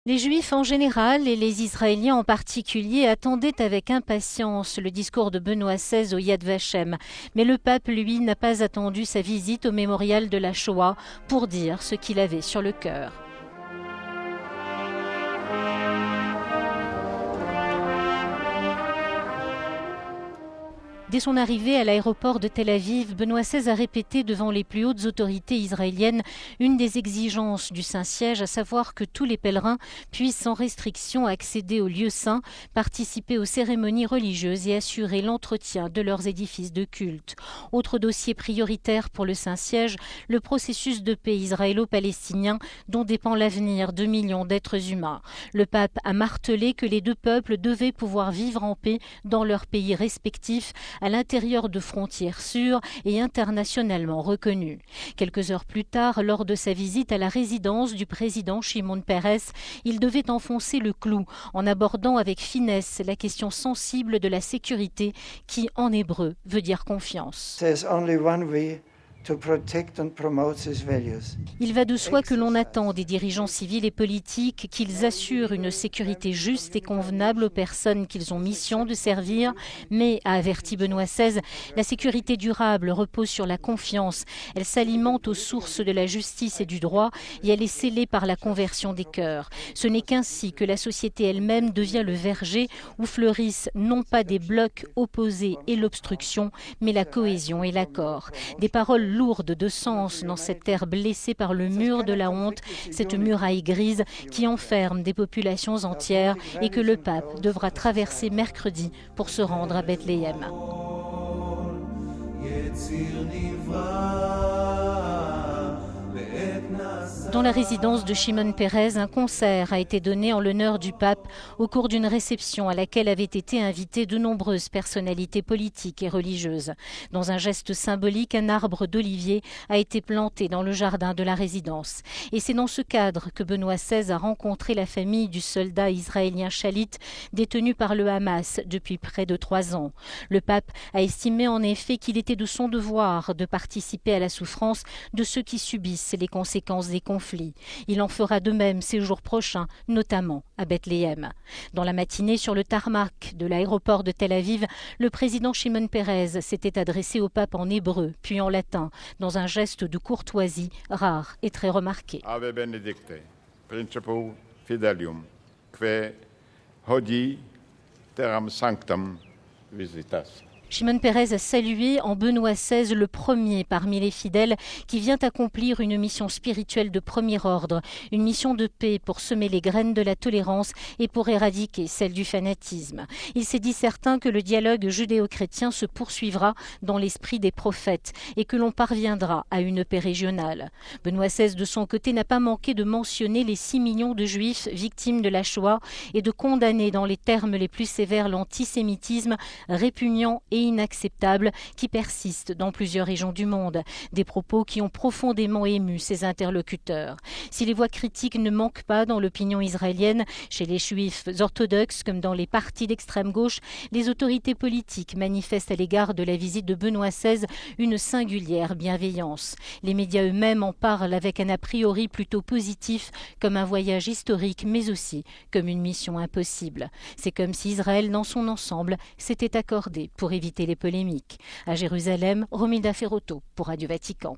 Les Juifs en général et les Israéliens en particulier attendaient avec impatience le discours de Benoît XVI au Yad Vashem. Mais le pape, lui, n'a pas attendu sa visite au mémorial de la Shoah pour dire ce qu'il avait sur le cœur. Dès son arrivée à l'aéroport de Tel Aviv, Benoît XVI a répété devant les plus hautes autorités israéliennes une des exigences du Saint-Siège, à savoir que tous les pèlerins puissent sans restriction accéder aux lieux saints, participer aux cérémonies religieuses et assurer l'entretien de leurs édifices de culte. Autre dossier prioritaire pour le Saint-Siège, le processus de paix israélo-palestinien dont dépend l'avenir de millions d'êtres humains. Le pape a martelé que les deux peuples devaient pouvoir vivre en paix dans leurs pays respectifs, à l'intérieur de frontières sûres et internationalement reconnues. Quelques heures plus tard, lors de sa visite à la résidence du président Shimon Peres, il devait enfoncer le clou en abordant avec finesse la question sensible de la sécurité qui, en hébreu, veut dire confiance. Il va de soi que l'on attend des dirigeants civils et politiques qu'ils assurent une sécurité juste et convenable aux personnes qu'ils ont mission de servir, mais, a averti Benoît XVI, la sécurité durable repose sur la confiance. Elle s'alimente aux sources de la justice et du droit et elle est scellée par la conversion des cœurs. Ce n'est qu'ainsi que la société elle-même devient le verger où fleurissent non pas des blocs opposés et l'obstruction, mais la cohésion et l'accord. Des paroles lourde de sens dans cette terre blessée par le mur de la honte, cette muraille grise qui enferme des populations entières et que le pape devra traverser mercredi pour se rendre à Bethléem. Dans la résidence de Shimon Peres, un concert a été donné en l'honneur du pape au cours d'une réception à laquelle avaient été invitées de nombreuses personnalités politiques et religieuses. Dans un geste symbolique, un arbre d'olivier a été planté dans le jardin de la résidence. Et c'est dans ce cadre que Benoît XVI a rencontré la famille du soldat israélien Shalit, détenu par le Hamas depuis près de 3 ans. Le pape a estimé en effet qu'il était de son devoir de participer à la souffrance de ceux qui subissent les conséquences des conflits. Il en fera de même ces jours prochains, notamment à Bethléem. Dans la matinée, sur le tarmac de l'aéroport de Tel Aviv, le président Shimon Peres s'était adressé au pape en hébreu, puis en latin, dans un geste de courtoisie rare et très remarqué. Ave benedicte, principum fidelium, que hodie terram sanctam visitas. Shimon Peres a salué en Benoît XVI le premier parmi les fidèles qui vient accomplir une mission spirituelle de premier ordre, une mission de paix pour semer les graines de la tolérance et pour éradiquer celle du fanatisme. Il s'est dit certain que le dialogue judéo-chrétien se poursuivra dans l'esprit des prophètes et que l'on parviendra à une paix régionale. Benoît XVI, de son côté, n'a pas manqué de mentionner les 6 millions de juifs victimes de la Shoah et de condamner dans les termes les plus sévères l'antisémitisme répugnant et inacceptables qui persistent dans plusieurs régions du monde. Des propos qui ont profondément ému ses interlocuteurs. Si les voix critiques ne manquent pas dans l'opinion israélienne, chez les juifs orthodoxes comme dans les partis d'extrême gauche, les autorités politiques manifestent à l'égard de la visite de Benoît XVI une singulière bienveillance. Les médias eux-mêmes en parlent avec un a priori plutôt positif, comme un voyage historique, mais aussi comme une mission impossible. C'est comme si Israël, dans son ensemble, s'était accordé pour éviter les polémiques. À Jérusalem, Romilda Ferrotto pour Radio Vatican.